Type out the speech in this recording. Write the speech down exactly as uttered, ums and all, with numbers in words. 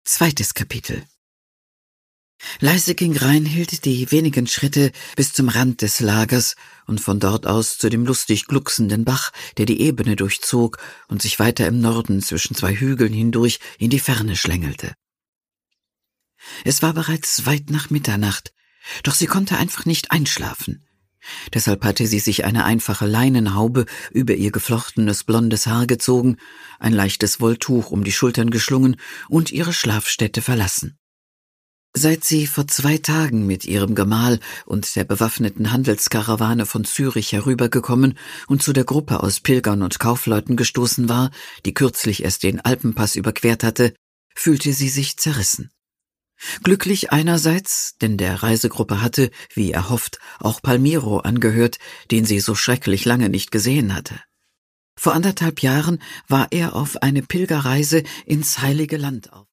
Zweites Kapitel. Leise ging Reinhild die wenigen Schritte bis zum Rand des Lagers und von dort aus zu dem lustig glucksenden Bach, der die Ebene durchzog und sich weiter im Norden zwischen zwei Hügeln hindurch in die Ferne schlängelte. Es war bereits weit nach Mitternacht, doch sie konnte einfach nicht einschlafen. Deshalb hatte sie sich eine einfache Leinenhaube über ihr geflochtenes blondes Haar gezogen, ein leichtes Wolltuch um die Schultern geschlungen und ihre Schlafstätte verlassen. Seit sie vor zwei Tagen mit ihrem Gemahl und der bewaffneten Handelskarawane von Zürich herübergekommen und zu der Gruppe aus Pilgern und Kaufleuten gestoßen war, die kürzlich erst den Alpenpass überquert hatte, fühlte sie sich zerrissen. Glücklich einerseits, denn der Reisegruppe hatte, wie erhofft, auch Palmiro angehört, den sie so schrecklich lange nicht gesehen hatte. Vor anderthalb Jahren war er auf eine Pilgerreise ins Heilige Land auf.